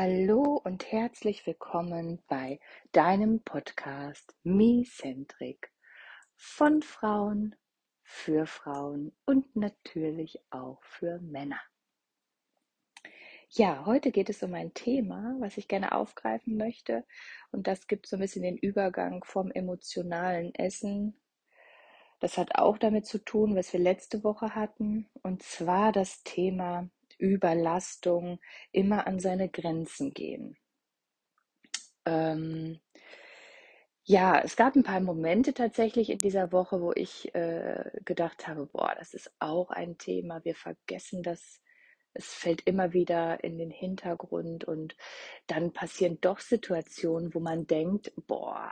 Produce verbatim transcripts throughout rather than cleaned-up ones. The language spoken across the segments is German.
Hallo und herzlich willkommen bei deinem Podcast Me-Centric von Frauen für Frauen und natürlich auch für Männer. Ja, heute geht es um ein Thema, was ich gerne aufgreifen möchte, und das gibt so ein bisschen den Übergang vom emotionalen Essen. Das hat auch damit zu tun, was wir letzte Woche hatten, und zwar das Thema Überlastung, immer an seine Grenzen gehen. Ähm, ja, es gab ein paar Momente tatsächlich in dieser Woche, wo ich äh, gedacht habe, boah, das ist auch ein Thema. Wir vergessen das. Es fällt immer wieder in den Hintergrund, und dann passieren doch Situationen, wo man denkt, boah,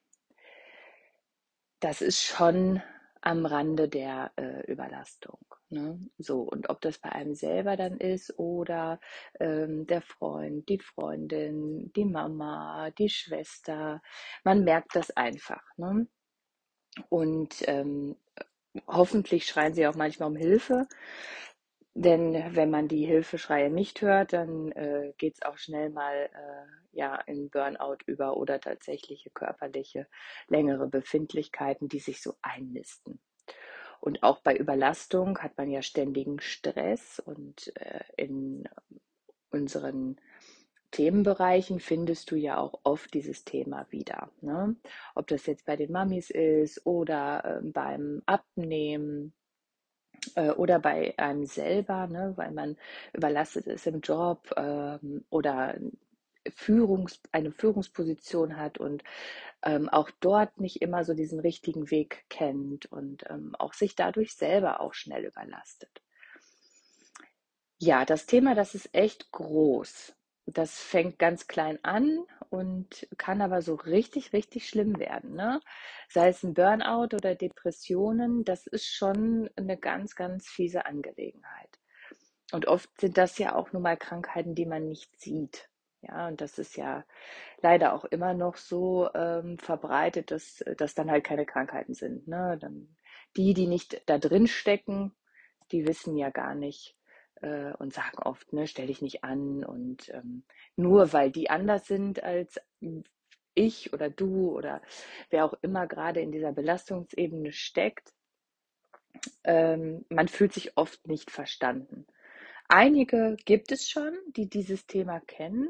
das ist schon am Rande der äh, Überlastung. Ne? So, und ob das bei einem selber dann ist oder ähm, der Freund, die Freundin, die Mama, die Schwester, man merkt das einfach. Ne? Und ähm, hoffentlich schreien sie auch manchmal um Hilfe, denn wenn man die Hilfeschreie nicht hört, dann äh, geht es auch schnell mal äh, ja, in Burnout über oder tatsächliche körperliche längere Befindlichkeiten, die sich so einnisten. Und auch bei Überlastung hat man ja ständigen Stress, und äh, in unseren Themenbereichen findest du ja auch oft dieses Thema wieder. Ne? Ob das jetzt bei den Mamis ist oder äh, beim Abnehmen äh, oder bei einem selber, ne? Weil man überlastet ist im Job ähm, oder Führungs eine Führungsposition hat und ähm, auch dort nicht immer so diesen richtigen Weg kennt und ähm, auch sich dadurch selber auch schnell überlastet. Ja, das Thema, das ist echt groß. Das fängt ganz klein an und kann aber so richtig, richtig schlimm werden, ne? Sei es ein Burnout oder Depressionen, das ist schon eine ganz, ganz fiese Angelegenheit. Und oft sind das ja auch nun mal Krankheiten, die man nicht sieht. Ja, und das ist ja leider auch immer noch so ähm, verbreitet, dass das dann halt keine Krankheiten sind, ne? Dann die, die nicht da drin stecken, die wissen ja gar nicht äh, und sagen oft, ne, stell dich nicht an, und ähm, nur weil die anders sind als ich oder du oder wer auch immer gerade in dieser Belastungsebene steckt, ähm, man fühlt sich oft nicht verstanden. Einige gibt es schon, die dieses Thema kennen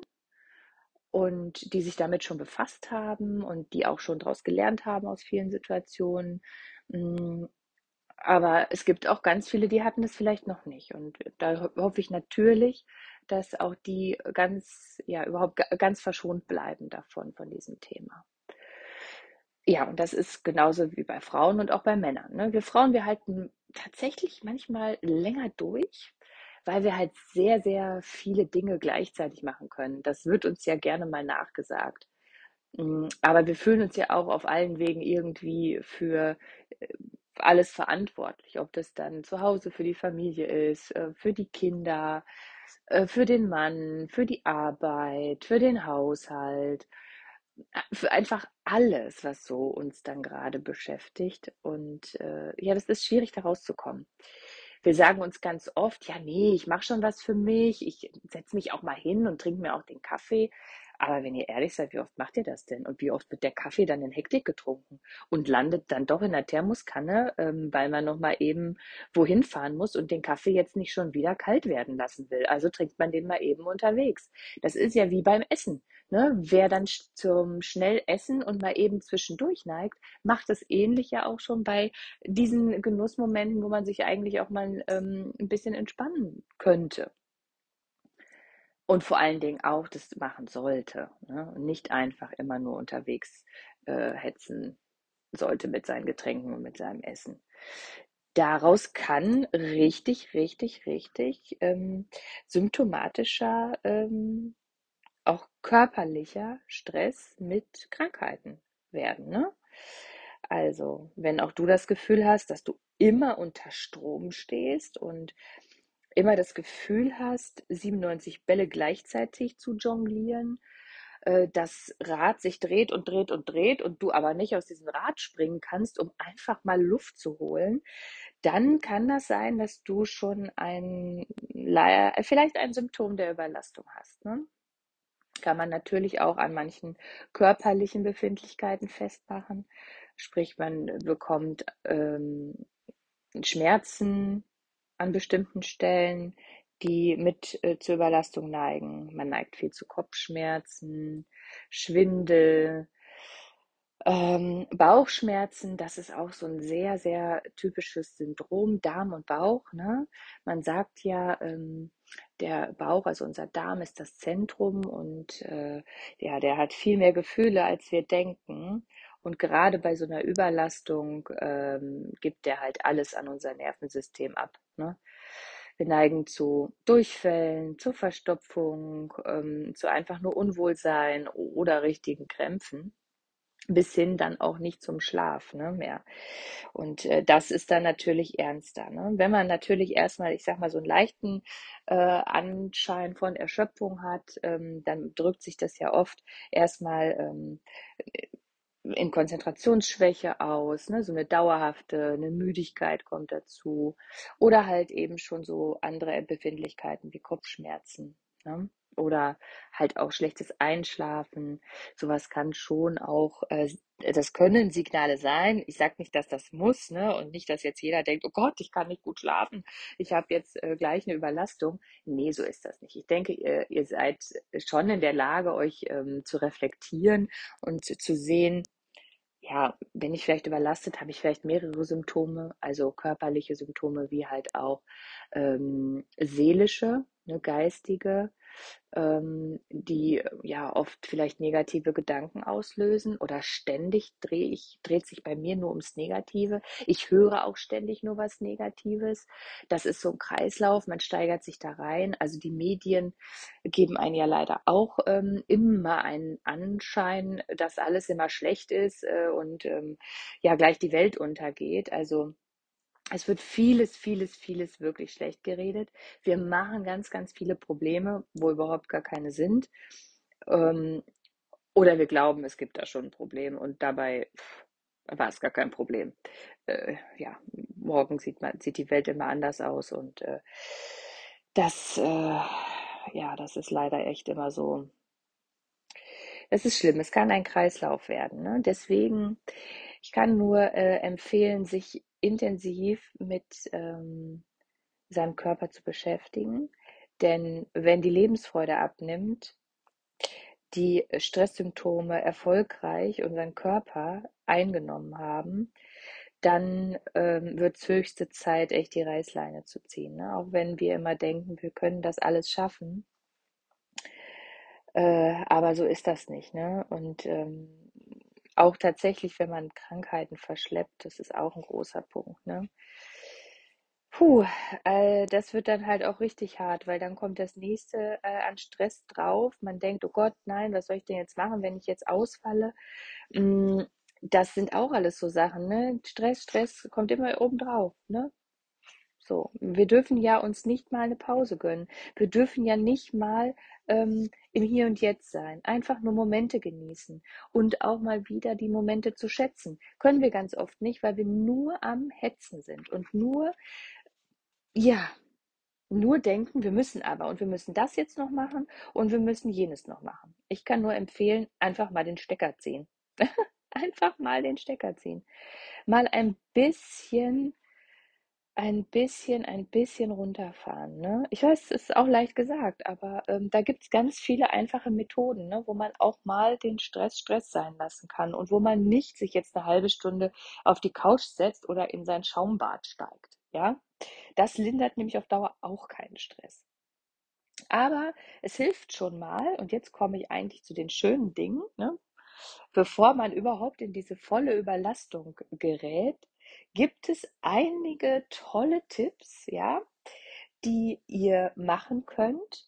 und die sich damit schon befasst haben und die auch schon daraus gelernt haben aus vielen Situationen. Mm, Aber es gibt auch ganz viele, die hatten es vielleicht noch nicht. Und da ho- hoffe ich natürlich, dass auch die ganz, ja, überhaupt ga- ganz verschont bleiben davon, von diesem Thema. Ja, und das ist genauso wie bei Frauen und auch bei Männern. Ne? Wir Frauen, wir halten tatsächlich manchmal länger durch, weil wir halt sehr, sehr viele Dinge gleichzeitig machen können. Das wird uns ja gerne mal nachgesagt. Mm, Aber wir fühlen uns ja auch auf allen Wegen irgendwie für äh, alles verantwortlich, ob das dann zu Hause für die Familie ist, äh, für die Kinder, äh, für den Mann, für die Arbeit, für den Haushalt, äh, für einfach alles, was so uns dann gerade beschäftigt. Und äh, ja, das ist schwierig, da rauszukommen. Wir sagen uns ganz oft, ja, nee, ich mache schon was für mich, ich setze mich auch mal hin und trinke mir auch den Kaffee. Aber wenn ihr ehrlich seid, wie oft macht ihr das denn? Und wie oft wird der Kaffee dann in Hektik getrunken und landet dann doch in der Thermoskanne, ähm, weil man noch mal eben wohin fahren muss und den Kaffee jetzt nicht schon wieder kalt werden lassen will. Also trinkt man den mal eben unterwegs. Das ist ja wie beim Essen. Ne? Wer dann sch- zum schnell Essen und mal eben zwischendurch neigt, macht das ähnlich ja auch schon bei diesen Genussmomenten, wo man sich eigentlich auch mal ähm, ein bisschen entspannen könnte. Und vor allen Dingen auch das machen sollte. Ne? Und nicht einfach immer nur unterwegs äh, hetzen sollte mit seinen Getränken und mit seinem Essen. Daraus kann richtig, richtig, richtig ähm, symptomatischer, ähm, auch körperlicher Stress mit Krankheiten werden. Ne? Also, wenn auch du das Gefühl hast, dass du immer unter Strom stehst und immer das Gefühl hast, siebenundneunzig Bälle gleichzeitig zu jonglieren, äh, das Rad sich dreht und dreht und dreht und du aber nicht aus diesem Rad springen kannst, um einfach mal Luft zu holen, dann kann das sein, dass du schon ein, vielleicht ein Symptom der Überlastung hast. Ne? kann man natürlich auch an manchen körperlichen Befindlichkeiten festmachen. Sprich, man bekommt ähm, Schmerzen an bestimmten Stellen, die mit äh, zur Überlastung neigen. Man neigt viel zu Kopfschmerzen, Schwindel, ähm, Bauchschmerzen. Das ist auch so ein sehr, sehr typisches Syndrom, Darm und Bauch, ne? Man sagt ja, ähm, der Bauch, also unser Darm ist das Zentrum und äh, ja, der hat viel mehr Gefühle, als wir denken. Und gerade bei so einer Überlastung ähm, gibt der halt alles an unser Nervensystem ab, ne? Wir neigen zu Durchfällen, zu Verstopfung, ähm, zu einfach nur Unwohlsein oder richtigen Krämpfen, bis hin dann auch nicht zum Schlaf, ne, mehr. Und äh, das ist dann natürlich ernster. Ne? Wenn man natürlich erstmal, ich sag mal, so einen leichten äh, Anschein von Erschöpfung hat, ähm, dann drückt sich das ja oft erstmal ähm, in Konzentrationsschwäche aus, ne? So eine dauerhafte, eine Müdigkeit kommt dazu. Oder halt eben schon so andere Befindlichkeiten wie Kopfschmerzen, ne? Oder halt auch schlechtes Einschlafen. Sowas kann schon auch, äh, das können Signale sein. Ich sage nicht, dass das muss, ne? Und nicht, dass jetzt jeder denkt, oh Gott, ich kann nicht gut schlafen, ich habe jetzt äh, gleich eine Überlastung. Nee, so ist das nicht. Ich denke, ihr, ihr seid schon in der Lage, euch ähm, zu reflektieren und zu sehen, ja, bin ich vielleicht überlastet, habe ich vielleicht mehrere Symptome, also körperliche Symptome wie halt auch ähm, seelische, ne, geistige, ähm, die äh, ja oft vielleicht negative Gedanken auslösen oder ständig drehe ich, dreht sich bei mir nur ums Negative. Ich höre auch ständig nur was Negatives. Das ist so ein Kreislauf, man steigert sich da rein. Also die Medien geben einen ja leider auch ähm, immer einen Anschein, dass alles immer schlecht ist äh, und ähm, ja gleich die Welt untergeht. Also es wird vieles, vieles, vieles wirklich schlecht geredet. Wir machen ganz, ganz viele Probleme, wo überhaupt gar keine sind. Ähm, oder wir glauben, es gibt da schon ein Problem und dabei pff, war es gar kein Problem. Äh, ja, morgen sieht man, sieht die Welt immer anders aus und äh, das, äh, ja, das ist leider echt immer so. Es ist schlimm, es kann ein Kreislauf werden. Ne? Deswegen, ich kann nur äh, empfehlen, sich intensiv mit ähm, seinem Körper zu beschäftigen. Denn wenn die Lebensfreude abnimmt, die Stresssymptome erfolgreich unseren Körper eingenommen haben, dann ähm, wird es höchste Zeit, echt die Reißleine zu ziehen. Ne? Auch wenn wir immer denken, wir können das alles schaffen. Äh, aber so ist das nicht. Ne? Und ähm, auch tatsächlich, wenn man Krankheiten verschleppt, das ist auch ein großer Punkt. Ne? Puh, äh, das wird dann halt auch richtig hart, weil dann kommt das nächste äh, an Stress drauf. Man denkt, oh Gott, nein, was soll ich denn jetzt machen, wenn ich jetzt ausfalle? Mm, Das sind auch alles so Sachen, ne? Stress, Stress kommt immer oben drauf, ne? So, wir dürfen ja uns nicht mal eine Pause gönnen. Wir dürfen ja nicht mal ähm, im Hier und Jetzt sein. Einfach nur Momente genießen und auch mal wieder die Momente zu schätzen. Können wir ganz oft nicht, weil wir nur am Hetzen sind und nur, ja, nur denken, wir müssen aber und wir müssen das jetzt noch machen und wir müssen jenes noch machen. Ich kann nur empfehlen, einfach mal den Stecker ziehen. Einfach mal den Stecker ziehen. Mal ein bisschen, ein bisschen, ein bisschen runterfahren. Ne? Ich weiß, es ist auch leicht gesagt, aber ähm, da gibt es ganz viele einfache Methoden, ne, wo man auch mal den Stress Stress sein lassen kann und wo man nicht sich jetzt eine halbe Stunde auf die Couch setzt oder in sein Schaumbad steigt. Ja, das lindert nämlich auf Dauer auch keinen Stress. Aber es hilft schon mal, und jetzt komme ich eigentlich zu den schönen Dingen, ne? Bevor man überhaupt in diese volle Überlastung gerät, gibt es einige tolle Tipps, ja, die ihr machen könnt,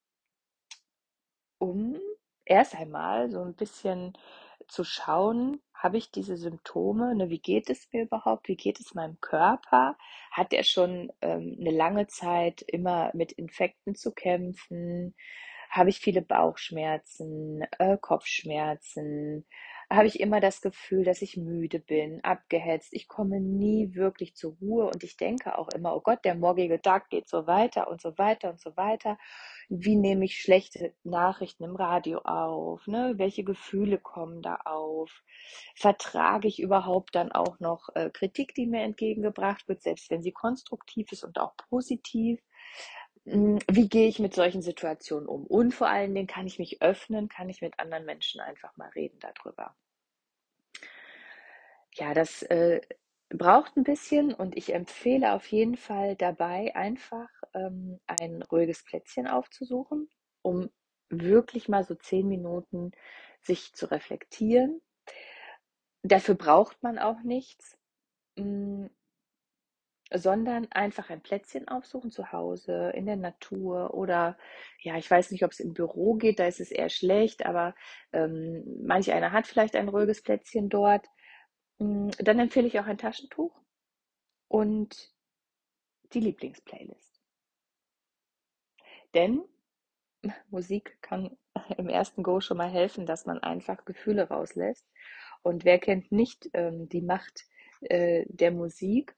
um erst einmal so ein bisschen zu schauen, habe ich diese Symptome, ne, wie geht es mir überhaupt, wie geht es meinem Körper? Hat er schon ähm, eine lange Zeit immer mit Infekten zu kämpfen? Habe ich viele Bauchschmerzen, äh, Kopfschmerzen? habe ich immer das Gefühl, dass ich müde bin, abgehetzt. Ich komme nie wirklich zur Ruhe und ich denke auch immer, oh Gott, der morgige Tag geht so weiter und so weiter und so weiter. Wie nehme ich schlechte Nachrichten im Radio auf? Ne? Welche Gefühle kommen da auf? Vertrage ich überhaupt dann auch noch äh, Kritik, die mir entgegengebracht wird, selbst wenn sie konstruktiv ist und auch positiv? Hm, wie gehe ich mit solchen Situationen um? Und vor allen Dingen, kann ich mich öffnen, kann ich mit anderen Menschen einfach mal reden darüber? Ja, das äh, braucht ein bisschen und ich empfehle auf jeden Fall dabei einfach ähm, ein ruhiges Plätzchen aufzusuchen, um wirklich mal so zehn Minuten sich zu reflektieren. Dafür braucht man auch nichts, hm, sondern einfach ein Plätzchen aufsuchen zu Hause, in der Natur oder ja, ich weiß nicht, ob es im Büro geht, da ist es eher schlecht, aber ähm, manch einer hat vielleicht ein ruhiges Plätzchen dort. Hm, dann empfehle ich auch ein Taschentuch und die Lieblingsplaylist. Denn Musik kann im ersten Go schon mal helfen, dass man einfach Gefühle rauslässt. Und wer kennt nicht ähm, die Macht äh, der Musik,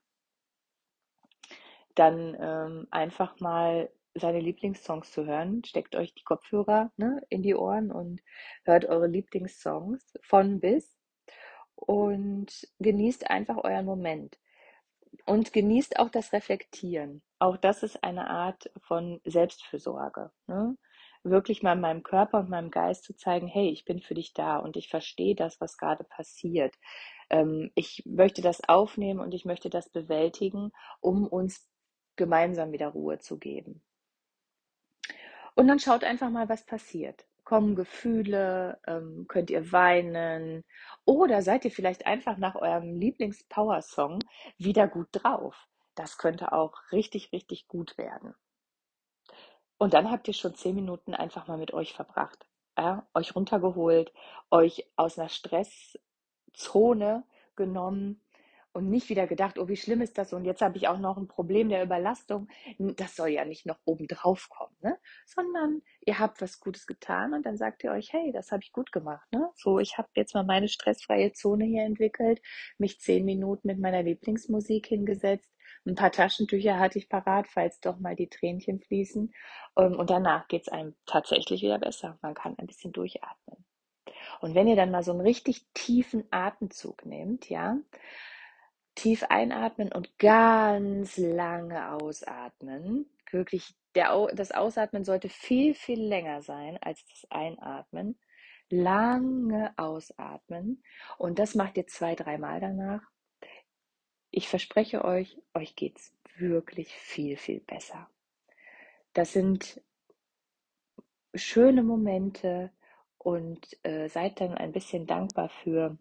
dann ähm, einfach mal seine Lieblingssongs zu hören. Steckt euch die Kopfhörer, ne, in die Ohren und hört eure Lieblingssongs von bis und genießt einfach euren Moment. Und genießt auch das Reflektieren. Auch das ist eine Art von Selbstfürsorge, ne? Wirklich mal meinem Körper und meinem Geist zu zeigen, hey, ich bin für dich da und ich verstehe das, was gerade passiert. Ähm, ich möchte das aufnehmen und ich möchte das bewältigen, um uns gemeinsam wieder Ruhe zu geben. Und dann schaut einfach mal, was passiert. Kommen Gefühle? Ähm, könnt ihr weinen? Oder seid ihr vielleicht einfach nach eurem Lieblings-Power-Song wieder gut drauf? Das könnte auch richtig, richtig gut werden. Und dann habt ihr schon zehn Minuten einfach mal mit euch verbracht. Ja? Euch runtergeholt, euch aus einer Stresszone genommen und nicht wieder gedacht, oh, wie schlimm ist das und jetzt habe ich auch noch ein Problem der Überlastung. Das soll ja nicht noch oben drauf kommen, ne? Sondern ihr habt was Gutes getan und dann sagt ihr euch, hey, das habe ich gut gemacht, ne? So, ich habe jetzt mal meine stressfreie Zone hier entwickelt, mich zehn Minuten mit meiner Lieblingsmusik hingesetzt, ein paar Taschentücher hatte ich parat, falls doch mal die Tränchen fließen. Ähm, Und danach geht es einem tatsächlich wieder besser. Man kann ein bisschen durchatmen. Und wenn ihr dann mal so einen richtig tiefen Atemzug nehmt, ja, tief einatmen und ganz lange ausatmen. Wirklich, der, Au- das Ausatmen sollte viel, viel länger sein als das Einatmen. Lange ausatmen. Und das macht ihr zwei, dreimal danach. Ich verspreche euch, euch geht's wirklich viel, viel besser. Das sind schöne Momente und äh, seid dann ein bisschen dankbar für,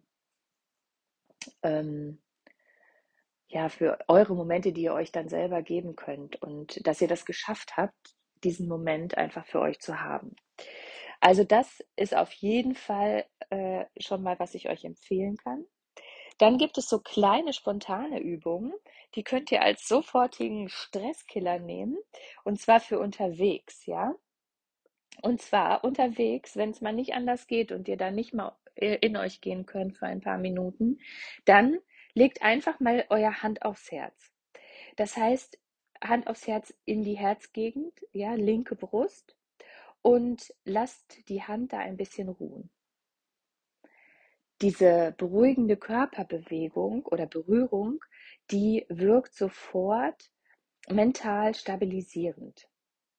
ähm, ja, für eure Momente, die ihr euch dann selber geben könnt und dass ihr das geschafft habt, diesen Moment einfach für euch zu haben. Also das ist auf jeden Fall äh, schon mal, was ich euch empfehlen kann. Dann gibt es so kleine spontane Übungen, die könnt ihr als sofortigen Stresskiller nehmen und zwar für unterwegs, ja. Und zwar unterwegs, wenn es mal nicht anders geht und ihr dann nicht mal äh, in euch gehen könnt für ein paar Minuten, dann legt einfach mal euer Hand aufs Herz. Das heißt, Hand aufs Herz in die Herzgegend, ja, linke Brust und lasst die Hand da ein bisschen ruhen. Diese beruhigende Körperbewegung oder Berührung, die wirkt sofort mental stabilisierend.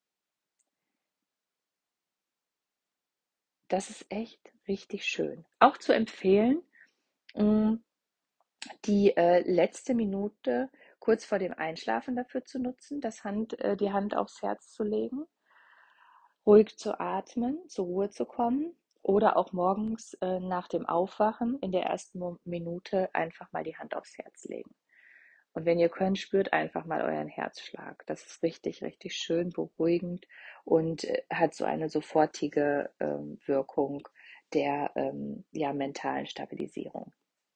Das ist echt richtig schön. Auch zu empfehlen, mh, die äh, letzte Minute kurz vor dem Einschlafen dafür zu nutzen, das Hand, äh, die Hand aufs Herz zu legen, ruhig zu atmen, zur Ruhe zu kommen oder auch morgens äh, nach dem Aufwachen in der ersten Mo Minute einfach mal die Hand aufs Herz legen. Und wenn ihr könnt, spürt einfach mal euren Herzschlag. Das ist richtig, richtig schön beruhigend und äh, hat so eine sofortige ähm, Wirkung der ähm, ja, mentalen Stabilisierung.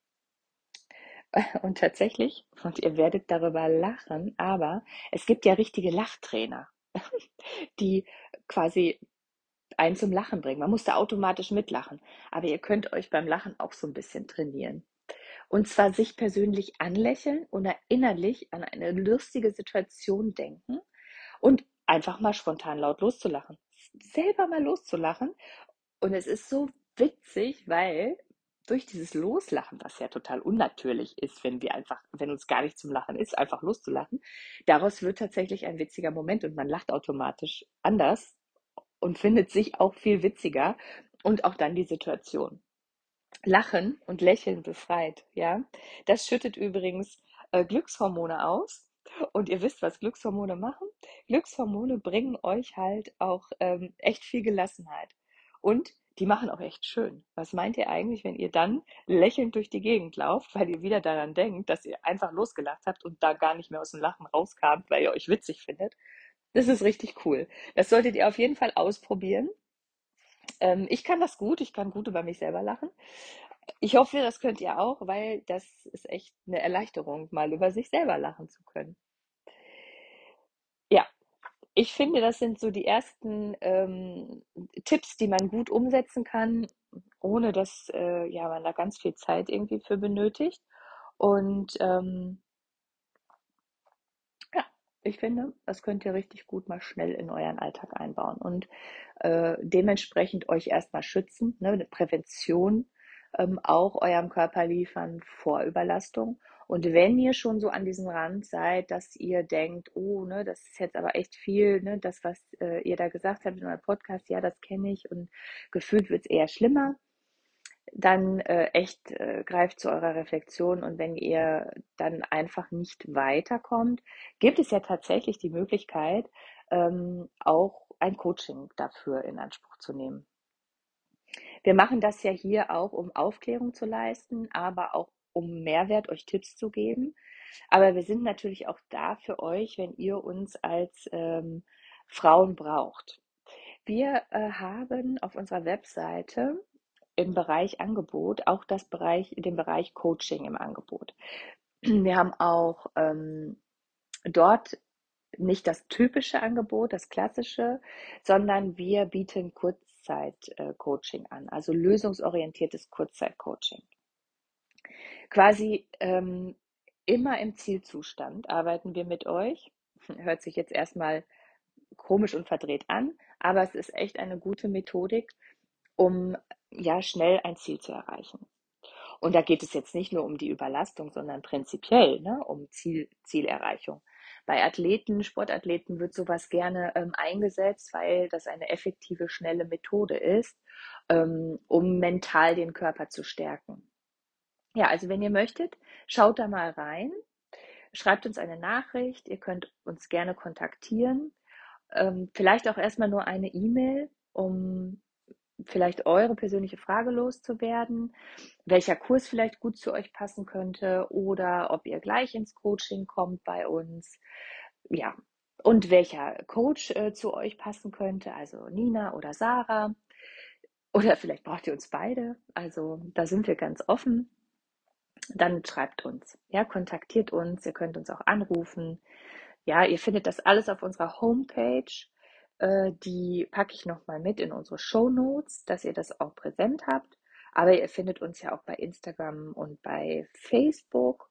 Und tatsächlich, und ihr werdet darüber lachen, aber es gibt ja richtige Lachtrainer, die quasi einen zum Lachen bringen. Man muss da automatisch mitlachen. Aber ihr könnt euch beim Lachen auch so ein bisschen trainieren. Und zwar sich persönlich anlächeln oder innerlich an eine lustige Situation denken und einfach mal spontan laut loszulachen. Selber mal loszulachen. Und es ist so witzig, weil durch dieses Loslachen, was ja total unnatürlich ist, wenn wir einfach, wenn uns gar nicht zum Lachen ist, einfach loszulachen, daraus wird tatsächlich ein witziger Moment und man lacht automatisch anders und findet sich auch viel witziger und auch dann die Situation. Lachen und Lächeln befreit, ja. Das schüttet übrigens äh, Glückshormone aus. Und ihr wisst, was Glückshormone machen? Glückshormone bringen euch halt auch ähm, echt viel Gelassenheit. Und die machen auch echt schön. Was meint ihr eigentlich, wenn ihr dann lächelnd durch die Gegend lauft, weil ihr wieder daran denkt, dass ihr einfach losgelacht habt und da gar nicht mehr aus dem Lachen rauskamt, weil ihr euch witzig findet? Das ist richtig cool. Das solltet ihr auf jeden Fall ausprobieren. Ähm, ich kann das gut, ich kann gut über mich selber lachen. Ich hoffe, das könnt ihr auch, weil das ist echt eine Erleichterung, mal über sich selber lachen zu können. Ja, ich finde, das sind so die ersten ähm, Tipps, die man gut umsetzen kann, ohne dass äh, ja, man da ganz viel Zeit irgendwie für benötigt. Und ähm, ja, ich finde, das könnt ihr richtig gut mal schnell in euren Alltag einbauen und äh, dementsprechend euch erstmal schützen, ne, eine Prävention ähm, auch eurem Körper liefern vor Überlastung. Und wenn ihr schon so an diesem Rand seid, dass ihr denkt, oh, ne, das ist jetzt aber echt viel, ne, das, was äh, ihr da gesagt habt in eurem Podcast, ja, das kenne ich und gefühlt wird es eher schlimmer, dann äh, echt äh, greift zu eurer Reflexion und wenn ihr dann einfach nicht weiterkommt, gibt es ja tatsächlich die Möglichkeit, ähm, auch ein Coaching dafür in Anspruch zu nehmen. Wir machen das ja hier auch, um Aufklärung zu leisten, aber auch um Mehrwert, euch Tipps zu geben. Aber wir sind natürlich auch da für euch, wenn ihr uns als ähm, Frauen braucht. Wir äh, haben auf unserer Webseite im Bereich Angebot auch das Bereich, den Bereich Coaching im Angebot. Wir haben auch ähm, dort nicht das typische Angebot, das klassische, sondern wir bieten Kurzzeit-Coaching an, also lösungsorientiertes Kurzzeit-Coaching. Quasi ähm, immer im Zielzustand arbeiten wir mit euch. Hört sich jetzt erstmal komisch und verdreht an, aber es ist echt eine gute Methodik, um ja schnell ein Ziel zu erreichen. Und da geht es jetzt nicht nur um die Überlastung, sondern prinzipiell, ne, um Ziel, Zielerreichung. Bei Athleten, Sportathleten wird sowas gerne ähm, eingesetzt, weil das eine effektive, schnelle Methode ist, ähm, um mental den Körper zu stärken. Ja, also wenn ihr möchtet, schaut da mal rein, schreibt uns eine Nachricht, ihr könnt uns gerne kontaktieren, ähm, vielleicht auch erstmal nur eine E-Mail, um vielleicht eure persönliche Frage loszuwerden, welcher Kurs vielleicht gut zu euch passen könnte oder ob ihr gleich ins Coaching kommt bei uns. Ja, und welcher Coach äh, zu euch passen könnte, also Nina oder Sarah. Oder vielleicht braucht ihr uns beide. Also da sind wir ganz offen. Dann schreibt uns, ja, kontaktiert uns. Ihr könnt uns auch anrufen. Ja, ihr findet das alles auf unserer Homepage. Äh, die packe ich nochmal mit in unsere Show Notes, dass ihr das auch präsent habt. Aber ihr findet uns ja auch bei Instagram und bei Facebook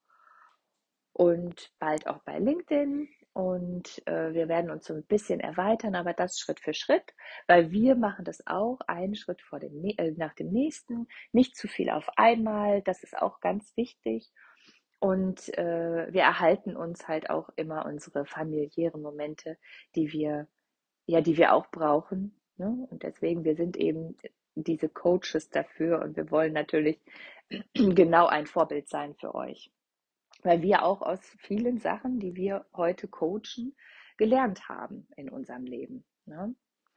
und bald auch bei LinkedIn. Und äh, wir werden uns so ein bisschen erweitern, aber das Schritt für Schritt, weil wir machen das auch einen Schritt vor dem, äh, nach dem nächsten, nicht zu viel auf einmal. Das ist auch ganz wichtig. Und äh, wir erhalten uns halt auch immer unsere familiären Momente, die wir, ja, die wir auch brauchen. Ne? Und deswegen, wir sind eben diese Coaches dafür und wir wollen natürlich genau ein Vorbild sein für euch. Weil wir auch aus vielen Sachen, die wir heute coachen, gelernt haben in unserem Leben. Ne?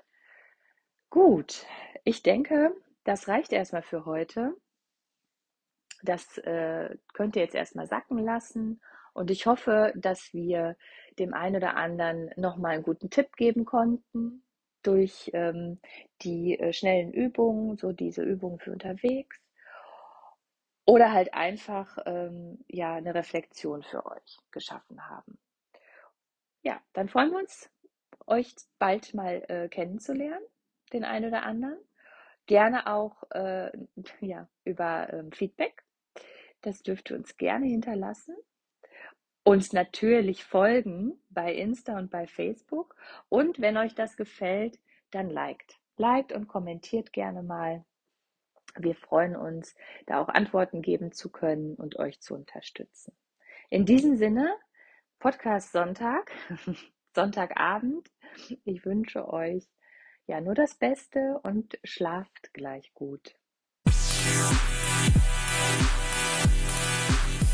Gut, ich denke, das reicht erstmal für heute. Das äh, könnt ihr jetzt erstmal sacken lassen. Und ich hoffe, dass wir dem einen oder anderen nochmal einen guten Tipp geben konnten durch ähm, die äh, schnellen Übungen, so diese Übungen für unterwegs. Oder halt einfach ähm, ja, eine Reflexion für euch geschaffen haben. Ja, dann freuen wir uns, euch bald mal äh, kennenzulernen. den einen oder anderen. Gerne auch äh, ja, über ähm, Feedback. Das dürft ihr uns gerne hinterlassen. Uns natürlich folgen bei Insta und bei Facebook. Und wenn euch das gefällt, dann liked. Liked und kommentiert gerne mal. Wir freuen uns, da auch Antworten geben zu können und euch zu unterstützen. In diesem Sinne, Podcast Sonntag, Sonntagabend. Ich wünsche euch ja nur das Beste und schlaft gleich gut.